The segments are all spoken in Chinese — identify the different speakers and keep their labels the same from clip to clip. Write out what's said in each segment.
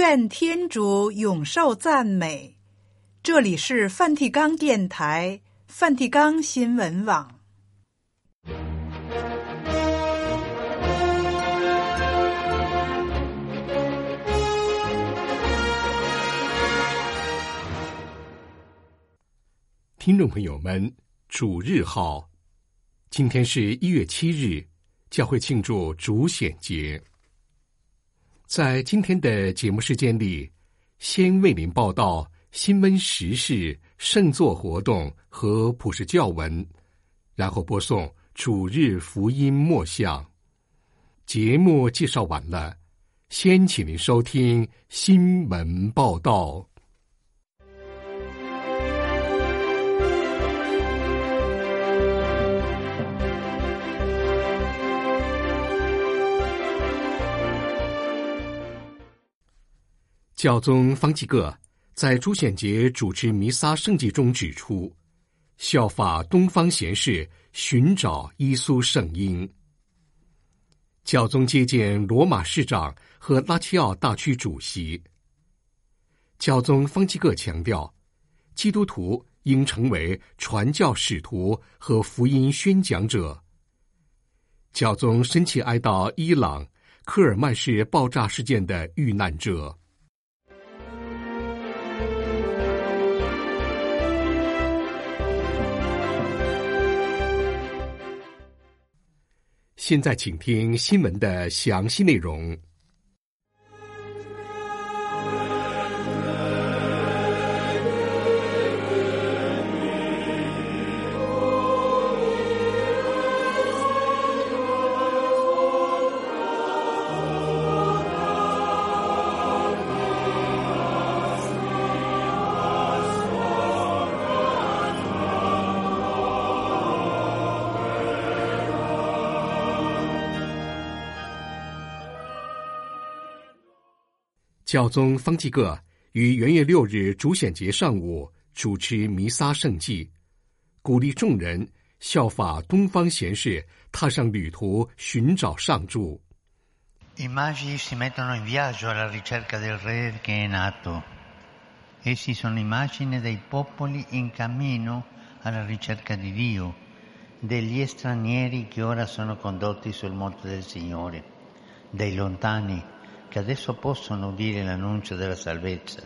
Speaker 1: 愿天主永受赞美。这里是梵蒂冈电台、梵蒂冈新闻网。
Speaker 2: 听众朋友们，主日好，今天是1月7日，教会庆祝主显节。在今天的节目时间里，先为您报道新闻时事、圣座活动和普世教文，然后播送主日福音默想。节目介绍完了，先请您收听新闻报道。教宗方济各在主显节主持弥撒圣祭中指出，效法东方贤士，寻找耶稣圣婴。教宗接见罗马市长和拉齐奥大区主席。教宗方济各强调，基督徒应成为传教使徒和福音宣讲者。教宗深切哀悼伊朗科尔曼市爆炸事件的遇难者。现在请听新闻的详细内容。教宗方济各于元月6日主显节上午主持弥撒圣祭，鼓励众人效法东方贤士，踏上旅途寻找上主。
Speaker 3: I magi si mettono in viaggio alla ricerca del re che è nato. Essi sono immagini dei popoli in cammino alla ricerca di Dio, degli stranieri che ora sono condotti sul monte del Signore, dei lontani,che adesso possono udire l'annuncio della salvezza,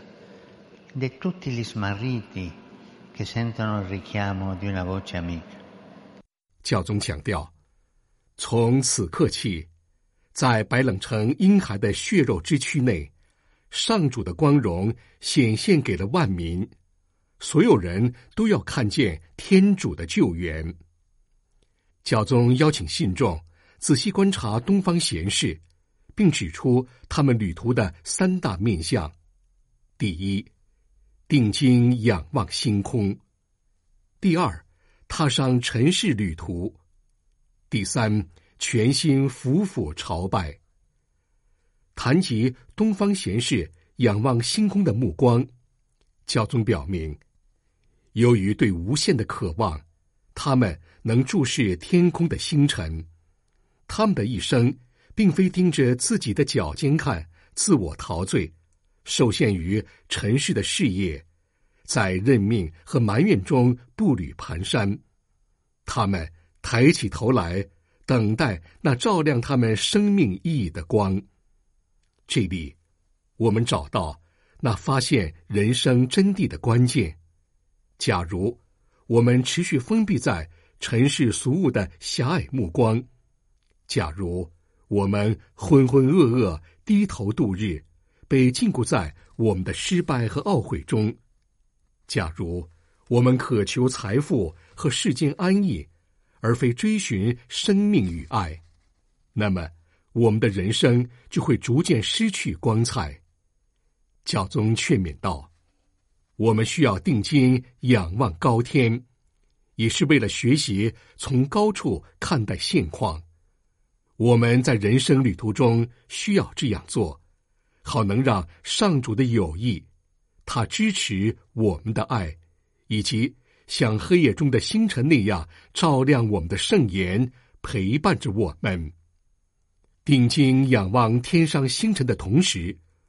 Speaker 3: di tutti gli smarriti che sentono il richiamo di una voce amica.
Speaker 2: 教宗强调，从此刻起，在白冷城婴孩的血肉之躯内，上主的光荣显现给了万民，所有人都要看见天主的救援。教宗邀请信众仔细观察东方贤士，并指出他们旅途的3大面向：第一，定睛仰望星空；第二，踏上尘世旅途；第三，全心俯伏朝拜。谈及东方贤士仰望星空的目光，教宗表明，由于对无限的渴望，他们能注视天空的星辰，他们的一生并非盯着自己的脚尖看，自我陶醉，受限于尘世的事业，在认命和埋怨中步履蹒跚。他们抬起头来，等待那照亮他们生命意义的光。这里，我们找到那发现人生真谛的关键。假如我们持续封闭在尘世俗物的狭隘目光，假如我们浑浑噩噩低头度日，被禁锢在我们的失败和懊悔中，假如我们渴求财富和世间安逸，而非追寻生命与爱，那么我们的人生就会逐渐失去光彩。教宗劝勉道，我们需要定睛仰望高天，也是为了学习从高处看待现况。我们在人生旅途中需要这样做，好能让上主的友谊，他支持我们的爱，以及像黑夜中的星辰那样照亮我们的圣言，陪伴着我们。定睛仰望天上星辰的同时，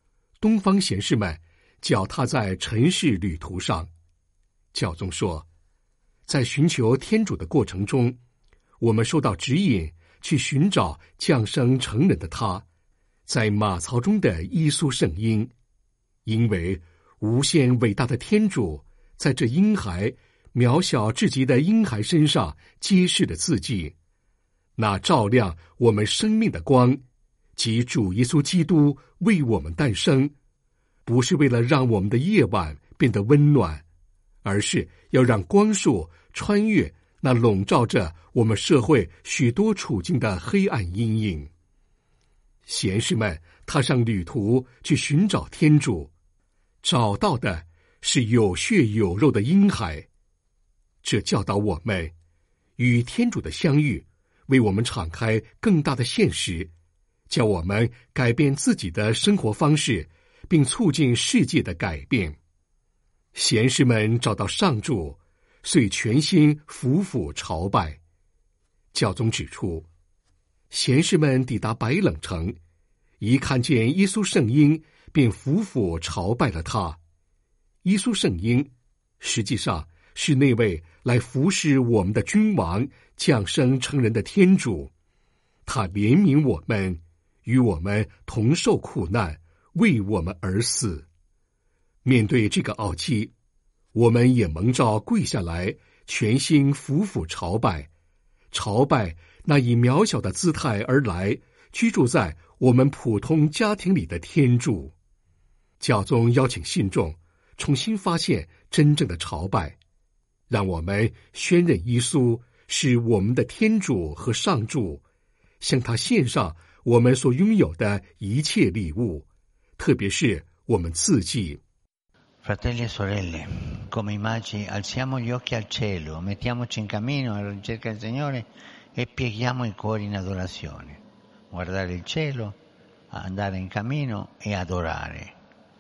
Speaker 2: 东方贤士们脚踏在尘世旅途上。教宗说，在寻求天主的过程中，我们受到指引去寻找降生成人的他，在马槽中的耶稣圣婴，因为无限伟大的天主在这婴孩渺小至极的婴孩身上揭示了自己，那照亮我们生命的光，即主耶稣基督为我们诞生，不是为了让我们的夜晚变得温暖，而是要让光束穿越那笼罩着我们社会许多处境的黑暗阴影。贤士们踏上旅途去寻找天主，找到的是有血有肉的婴孩。这教导我们，与天主的相遇为我们敞开更大的现实，叫我们改变自己的生活方式，并促进世界的改变。贤士们找到上主，遂全心俯伏朝拜。教宗指出，贤士们抵达白冷城，一看见耶稣圣婴，便俯伏朝拜了他。耶稣圣婴实际上是那位来服侍我们的君王，降生成人的天主。他怜悯我们，与我们同受苦难，为我们而死。面对这个奥迹，我们也蒙召跪下来，全心俯伏朝拜，朝拜那以渺小的姿态而来，居住在我们普通家庭里的天主。教宗邀请信众重新发现真正的朝拜，让我们宣认耶稣是我们的天主和上主，向他献上我们所拥有的一切礼物，特别是我们自己。
Speaker 3: Fratelli e sorelle, come i magi alziamo gli occhi al cielo, mettiamoci in cammino alla ricerca del Signore e pieghiamo i cuori in adorazione. Guardare il cielo, andare in cammino e adorare.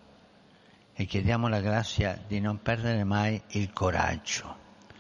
Speaker 3: E chiediamo la grazia di non perdere mai il coraggio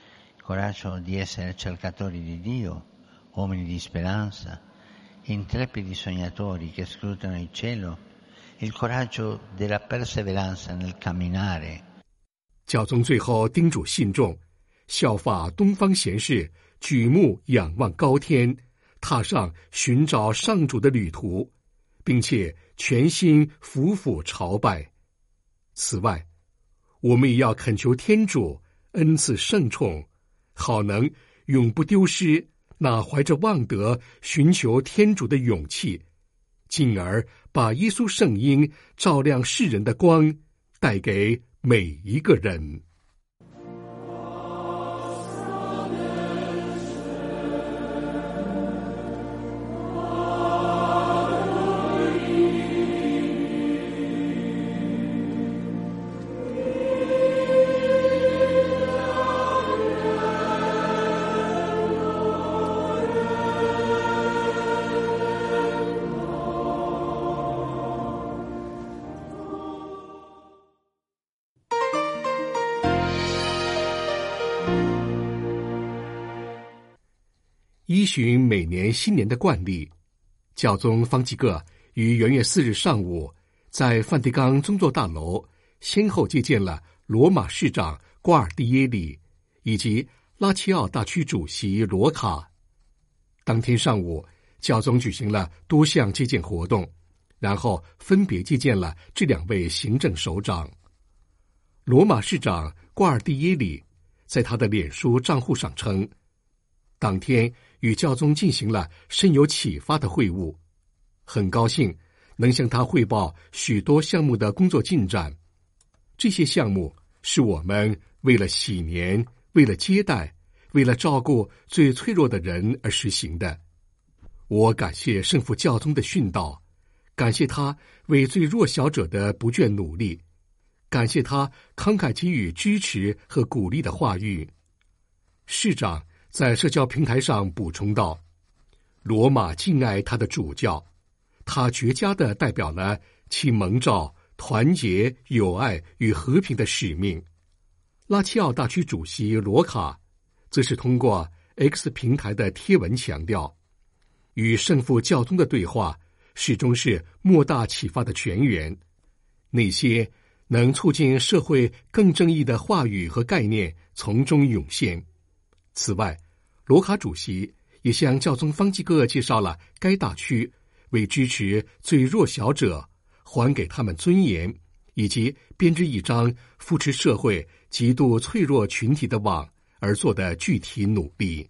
Speaker 3: di essere cercatori di Dio, uomini di speranza, intrepidi sognatori che scrutano il cielo, il coraggio della perseveranza nel camminare.
Speaker 2: 教宗最后叮嘱信众，效法东方贤士，举目仰望高天，踏上寻找上主的旅途，并且全心俯伏朝拜。此外，我们也要恳求天主恩赐圣宠，好能永不丢失那怀着望德寻求天主的勇气，进而把耶稣圣婴照亮世人的光带给每一个人。依循每年新年的惯例，教宗方济各于元月4日上午在梵蒂冈宗座大楼先后接见了罗马市长瓜尔蒂耶里以及拉齐奥大区主席罗卡。当天上午，教宗举行了多项接见活动，然后分别接见了这两位行政首长。罗马市长瓜尔蒂耶里在他的脸书账户上称，当天与教宗进行了深有启发的会晤，很高兴能向他汇报许多项目的工作进展。这些项目是我们为了禧年、为了接待、为了照顾最脆弱的人而实行的。我感谢圣父教宗的训导，感谢他为最弱小者的不倦努力，感谢他慷慨给予支持和鼓励的话语。市长在社交平台上补充道，罗马敬爱他的主教，他绝佳地代表了其蒙召、团结、友爱与和平的使命。拉齐奥大区主席罗卡则是通过 X 平台的贴文强调，与圣父教宗的对话始终是莫大启发的泉源。 那些能促进社会更正义的话语和概念从中涌现。此外，罗卡主席也向教宗方济各介绍了该大区为支持最弱小者、还给他们尊严，以及编织一张扶持社会极度脆弱群体的网而做的具体努力。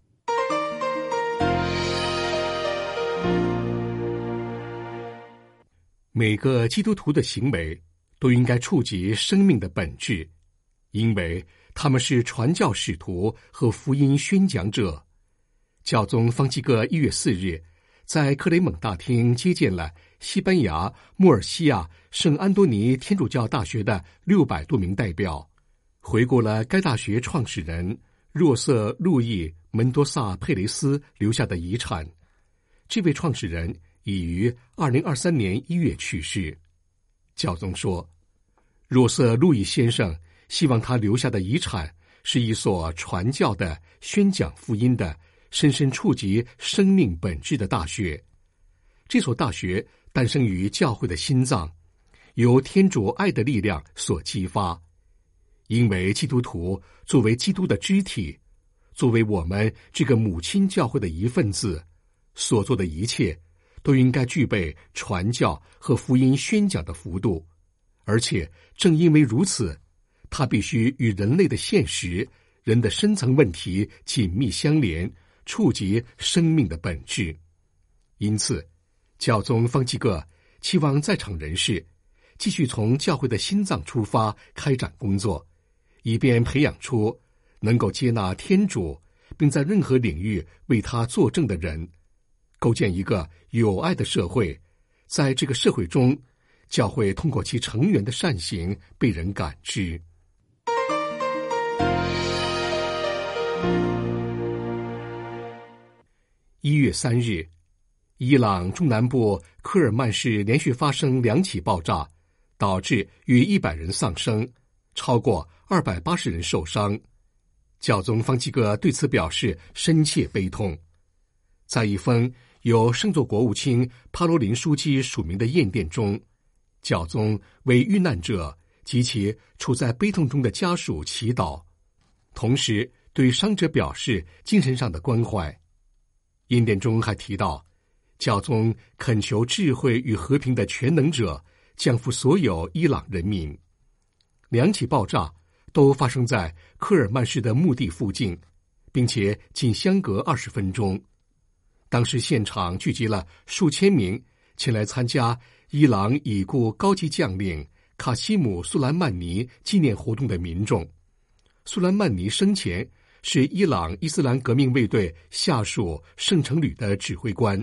Speaker 2: 每个基督徒的行为都应该触及生命的本质，因为他们是传教使徒和福音宣讲者。教宗方济各1月4日在克雷蒙大厅接见了西班牙穆尔西亚圣安多尼天主教大学的600多名代表，回顾了该大学创始人若瑟·路易·门多萨·佩雷斯留下的遗产。这位创始人已于2023年1月去世。教宗说，若瑟·路易先生希望他留下的遗产是一所传教的、宣讲福音的、深深触及生命本质的大学。这所大学诞生于教会的心脏，由天主爱的力量所激发。因为基督徒作为基督的肢体，作为我们这个母亲教会的一份子，所做的一切都应该具备传教和福音宣讲的幅度，而且正因为如此，它必须与人类的现实、人的深层问题紧密相连，触及生命的本质。因此，教宗方济各期望在场人士继续从教会的心脏出发开展工作，以便培养出能够接纳天主并在任何领域为他作证的人，构建一个有爱的社会。在这个社会中，教会通过其成员的善行被人感知。1月3日，伊朗中南部科尔曼市连续发生2起爆炸，导致逾100人丧生，超过280人受伤。教宗方济各对此表示深切悲痛。在一封由圣座国务卿帕罗林书记署名的唁电中，教宗为遇难者及其处在悲痛中的家属祈祷，同时对伤者表示精神上的关怀。唁电中还提到，教宗恳求智慧与和平的全能者降服所有伊朗人民。2起爆炸都发生在科尔曼市的墓地附近，并且仅相隔20分钟。当时现场聚集了数千名前来参加伊朗已故高级将领卡西姆·苏莱曼尼纪念活动的民众。苏莱曼尼生前是伊朗伊斯兰革命卫队下属圣城旅的指挥官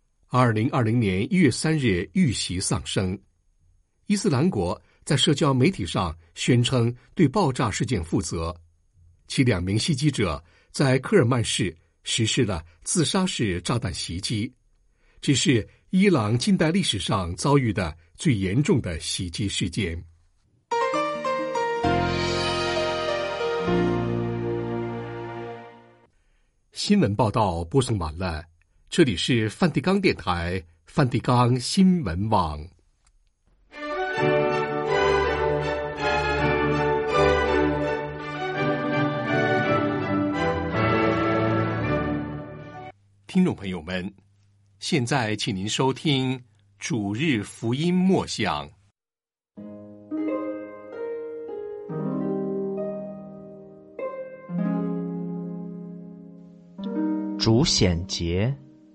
Speaker 2: ，2020年1月3日遇袭丧生。伊斯兰国在社交媒体上宣称对爆炸事件负责，其2名袭击者在科尔曼市实施了自杀式炸弹袭击，这是伊朗近代历史上遭遇的最严重的袭击事件。新闻报道播送完了，这里是梵蒂冈电台梵蒂冈新闻网。听众朋友们，现在请您收听主日福音默想。
Speaker 4: 主显节，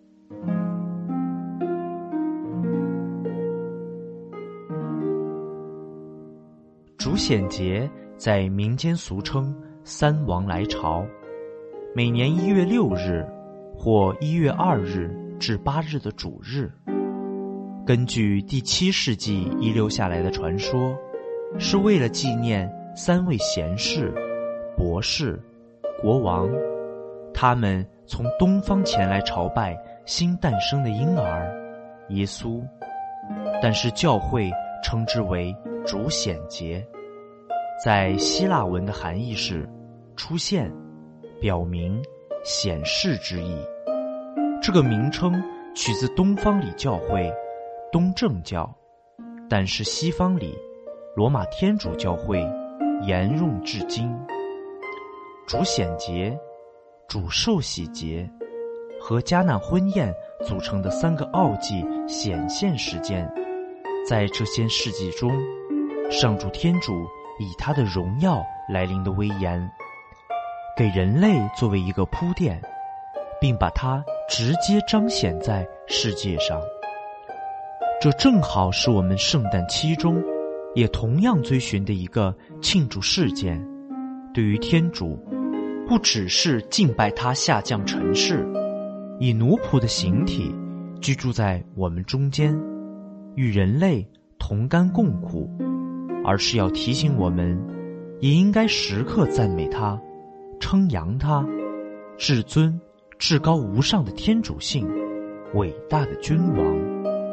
Speaker 4: 主显节在民间俗称三王来朝，每年1月6日或1月2日至8日的主日。根据第7世纪遗留下来的传说，是为了纪念3位贤士、博士、国王，他们从东方前来朝拜新诞生的婴儿耶稣，但是教会称之为主显节。在希腊文的含义是出现、表明、显示之意。这个名称取自东方礼教会东正教， 但是西方里罗马天主教会沿用至今。主显节、主受洗节和迦难婚宴组成的3个奥迹显现事件，在这些事迹中，上主天主以他的荣耀来临的威严，给人类作为一个铺垫，并把它直接彰显在世界上。这正好是我们圣诞期中也同样追寻的一个庆祝事件。对于天主，不只是敬拜他下降尘世，以奴仆的形体居住在我们中间，与人类同甘共苦，而是要提醒我们，也应该时刻赞美他，称扬他至尊至高无上的天主性，伟大的君王。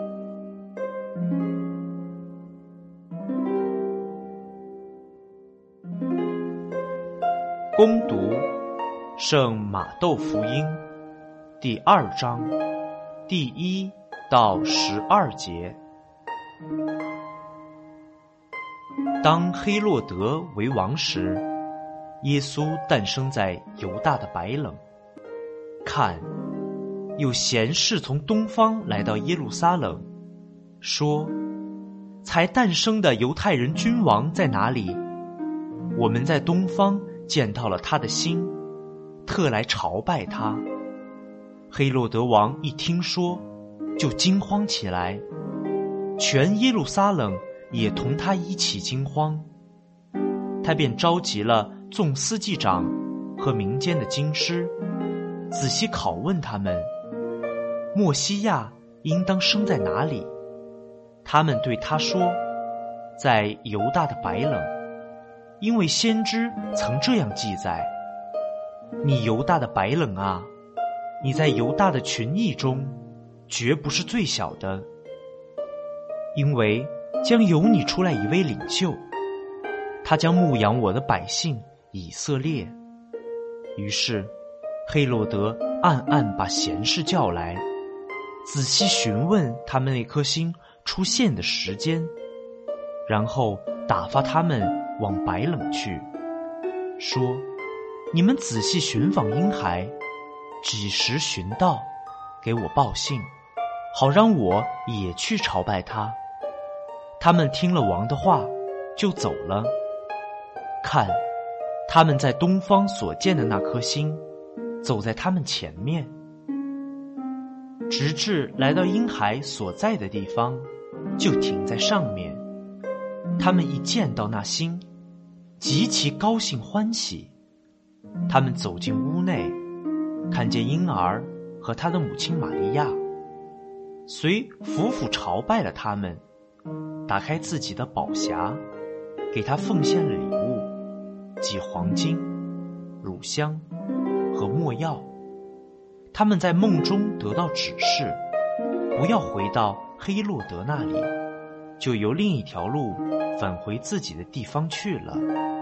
Speaker 4: 恭读圣马窦福音第2章第1到12节。当黑落德为王时，耶稣诞生在犹大的白冷。看，有贤士从东方来到耶路撒冷，说：才诞生的犹太人君王在哪里？我们在东方见到了他的星，特来朝拜他。黑落德王一听说，就惊慌起来，全耶路撒冷也同他一起惊慌。他便召集了众司祭长和民间的经师，仔细拷问他们，默西亚应当生在哪里？他们对他说，在犹大的白冷，因为先知曾这样记载：你犹大的白冷啊，你在犹大的群邑中绝不是最小的，因为将由你出来一位领袖，他将牧养我的百姓以色列。于是黑落德暗暗把贤士叫来，仔细询问他们那颗星出现的时间，然后打发他们往白冷去，说：你们仔细寻访婴孩，几时寻到，给我报信，好让我也去朝拜他。他们听了王的话，就走了。看，他们在东方所见的那颗星，走在他们前面，直至来到婴孩所在的地方，就停在上面。他们一见到那星，极其高兴欢喜。他们走进屋内，看见婴儿和他的母亲玛利亚，遂俯伏朝拜了他们，打开自己的宝匣，给他奉献了礼物，即黄金、乳香和没药。他们在梦中得到指示，不要回到黑落德那里，就由另一条路返回自己的地方去了。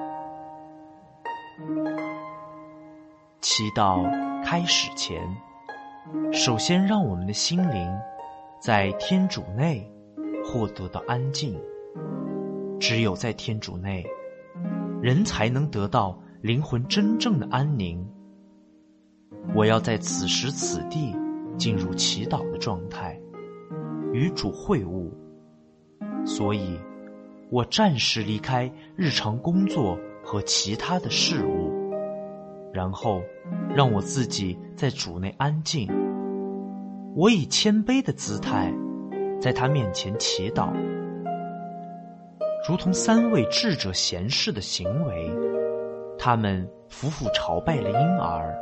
Speaker 4: 祈祷开始前，首先让我们的心灵在天主内获得到安静。只有在天主内，人才能得到灵魂真正的安宁。我要在此时此地进入祈祷的状态，与主会晤。所以我暂时离开日常工作和其他的事物，然后让我自己在主内安静。我以谦卑的姿态在他面前祈祷，如同3位智者贤士的行为。他们俯伏朝拜了婴儿。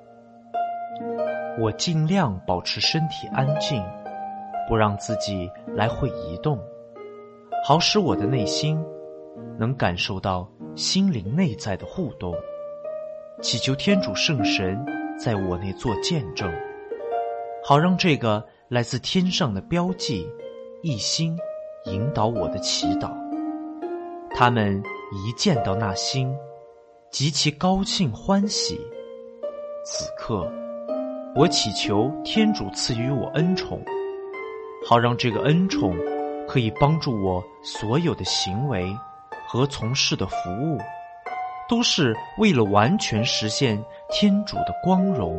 Speaker 4: 我尽量保持身体安静，不让自己来回移动，好使我的内心能感受到心灵内在的互动，祈求天主圣神在我内做见证，好让这个来自天上的标记一心引导我的祈祷。他们一见到那星，极其高兴欢喜。此刻我祈求天主赐予我恩宠，好让这个恩宠可以帮助我所有的行为和从事的服务，都是为了完全实现天主的光荣。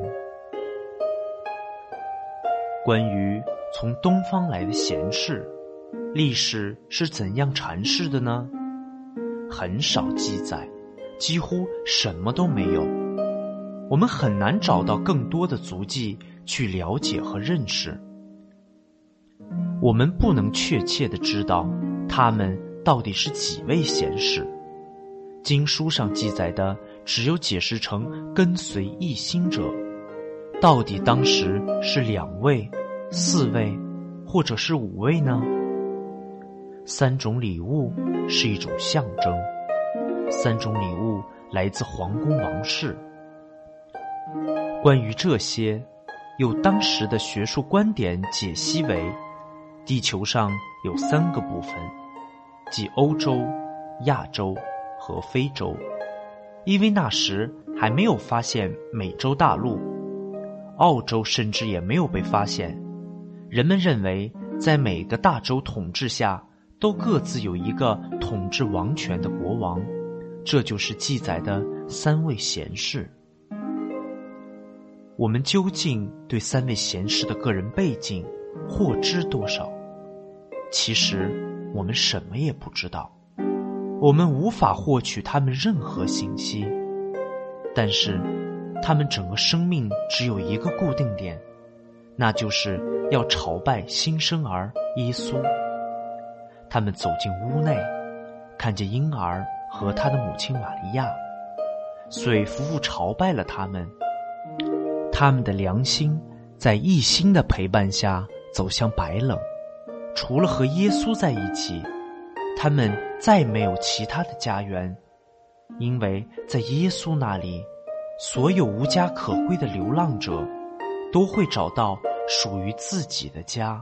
Speaker 4: 关于从东方来的贤士，历史是怎样阐释的呢？很少记载，几乎什么都没有。我们很难找到更多的足迹去了解和认识。我们不能确切地知道他们到底是几位贤士。经书上记载的只有解释成跟随一心者，到底当时是2位、4位，或者是5位呢？3种礼物是一种象征，3种礼物来自皇宫王室。关于这些，有当时的学术观点解析为，地球上有3个部分，即欧洲、亚洲和非洲，因为那时还没有发现美洲大陆，澳洲甚至也没有被发现。人们认为在每个大洲统治下都各自有一个统治王权的国王，这就是记载的3位贤士。我们究竟对3位贤士的个人背景获知多少？其实我们什么也不知道，我们无法获取他们任何信息。但是他们整个生命只有一个固定点，那就是要朝拜新生儿耶稣。他们走进屋内，看见婴儿和他的母亲玛利亚，遂服务朝拜了他们。他们的良心在一心的陪伴下走向白冷，除了和耶稣在一起，他们再没有其他的家园，因为在耶稣那里，所有无家可归的流浪者都会找到属于自己的家。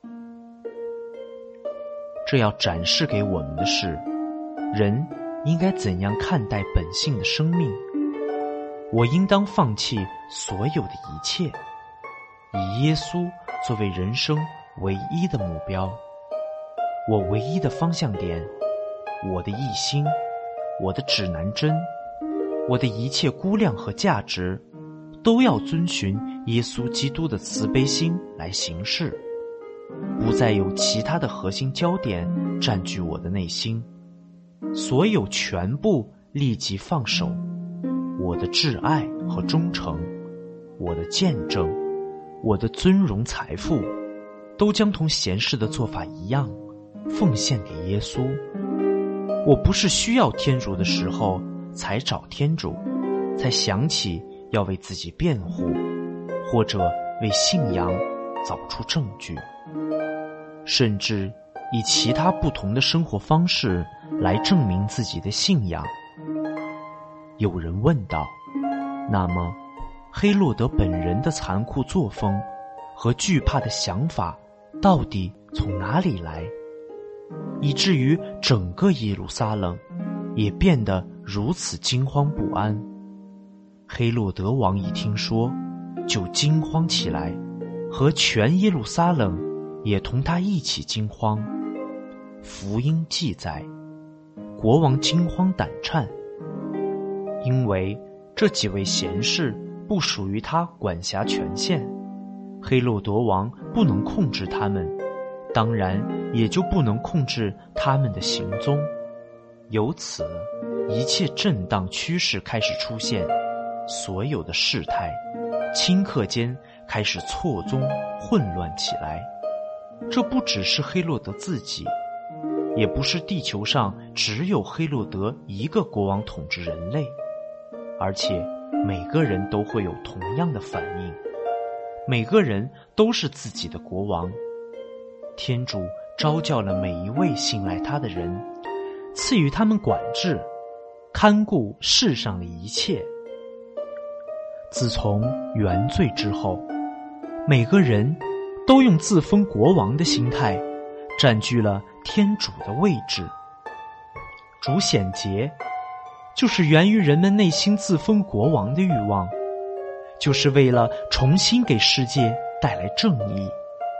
Speaker 4: 这要展示给我们的是，人应该怎样看待本性的生命。我应当放弃所有的一切，以耶稣作为人生唯一的目标，我唯一的方向点，我的一心，我的指南针，我的一切估量和价值，都要遵循耶稣基督的慈悲心来行事，不再有其他的核心焦点占据我的内心，所有全部立即放手。我的挚爱和忠诚，我的见证，我的尊荣财富，都将同贤士的做法一样，奉献给耶稣。我不是需要天主的时候才找天主，才想起要为自己辩护，或者为信仰找出证据，甚至以其他不同的生活方式来证明自己的信仰。有人问道，那么黑落德本人的残酷作风和惧怕的想法到底从哪里来，以至于整个耶路撒冷也变得如此惊慌不安？黑落德王一听说就惊慌起来，和全耶路撒冷也同他一起惊慌。福音记载，国王惊慌胆颤，因为这几位贤士不属于他管辖权限，黑落德王不能控制他们，当然也就不能控制他们的行踪。由此，一切震荡趋势开始出现，所有的事态顷刻间开始错综混乱起来。这不只是黑落德自己，也不是地球上只有黑落德一个国王统治人类，而且每个人都会有同样的反应，每个人都是自己的国王。天主召叫了每一位信赖他的人，赐予他们管制，看顾世上的一切。自从原罪之后，每个人都用自封国王的心态占据了天主的位置。主显节就是源于人们内心自封国王的欲望，就是为了重新给世界带来正义。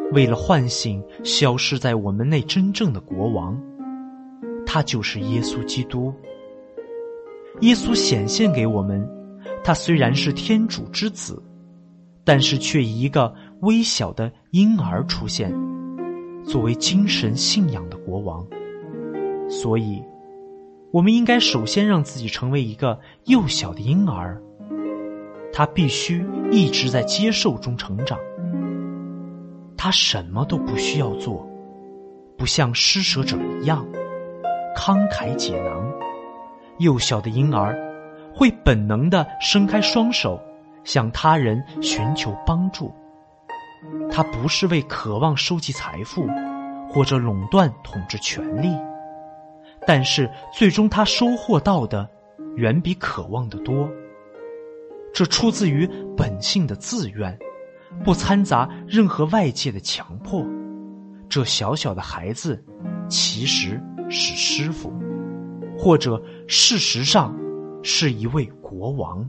Speaker 4: 为了唤醒消失在我们内真正的国王，他就是耶稣基督。耶稣显现给我们，他虽然是天主之子，但是却以一个微小的婴儿出现，作为精神信仰的国王。所以我们应该首先让自己成为一个幼小的婴儿，他必须一直在接受中成长。他什么都不需要做，不像施舍者一样慷慨解囊。幼小的婴儿会本能地伸开双手，向他人寻求帮助。他不是为渴望收集财富或者垄断统治权力，但是最终他收获到的远比渴望的多。这出自于本性的自愿，不掺杂任何外界的强迫。这小小的孩子其实是师傅，或者事实上是一位国王。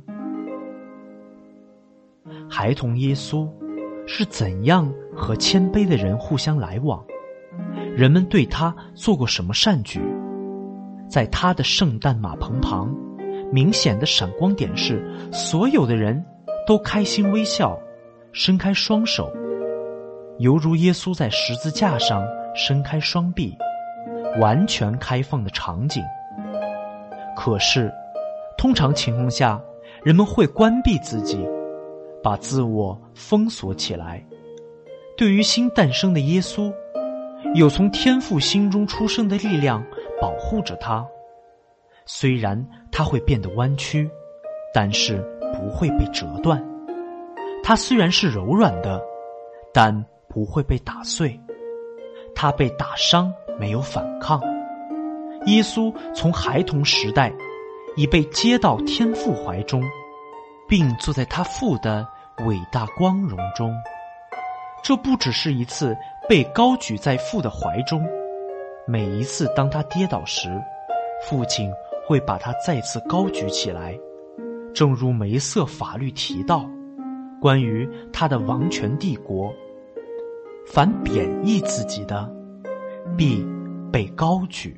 Speaker 4: 孩童耶稣是怎样和谦卑的人互相来往？人们对他做过什么善举？在他的圣诞马棚旁，明显的闪光点是，所有的人都开心微笑，伸开双手，犹如耶稣在十字架上伸开双臂，完全开放的场景。可是通常情况下，人们会关闭自己，把自我封锁起来。对于新诞生的耶稣，有从天父心中出生的力量保护着他。虽然他会变得弯曲，但是不会被折断。他虽然是柔软的，但不会被打碎。他被打伤，没有反抗。耶稣从孩童时代已被接到天父怀中，并坐在他父的伟大光荣中。这不只是一次被高举在父的怀中，每一次当他跌倒时，父亲会把他再次高举起来。正如梅瑟法律提到，关于他的王权帝国，凡贬义自己的，必被高举。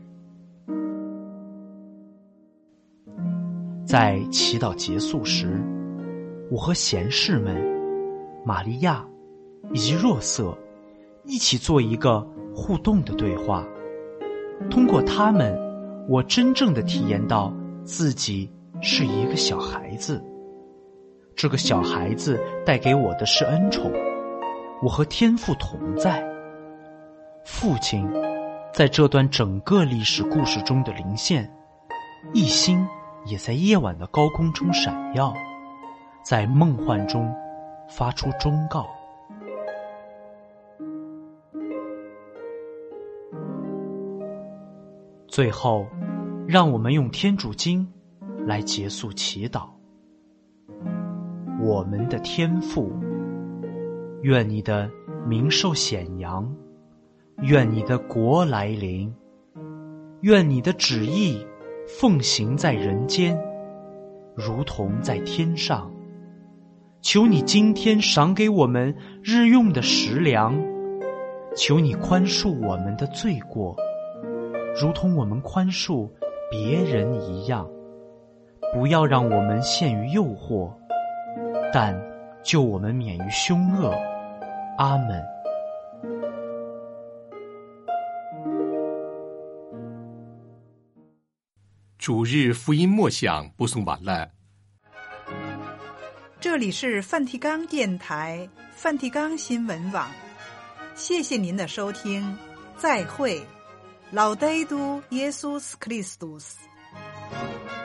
Speaker 4: 在祈祷结束时，我和贤士们玛利亚以及若瑟一起做一个互动的对话。通过他们，我真正地体验到自己是一个小孩子。这个小孩子带给我的是恩宠，我和天父同在。父亲在这段整个历史故事中的临现，一心也在夜晚的高空中闪耀，在梦幻中发出忠告。最后，让我们用天主经来结束祈祷。我们的天父，愿你的名受显扬，愿你的国来临，愿你的旨意奉行在人间，如同在天上。求你今天赏给我们日用的食粮，求你宽恕我们的罪过，如同我们宽恕别人一样。不要让我们陷于诱惑，但救我们免于凶恶。阿们。
Speaker 2: 主日福音默想播送完了。
Speaker 1: 这里是梵蒂冈电台梵蒂冈新闻网，谢谢您的收听，再会。Laudetur Jesus Christus。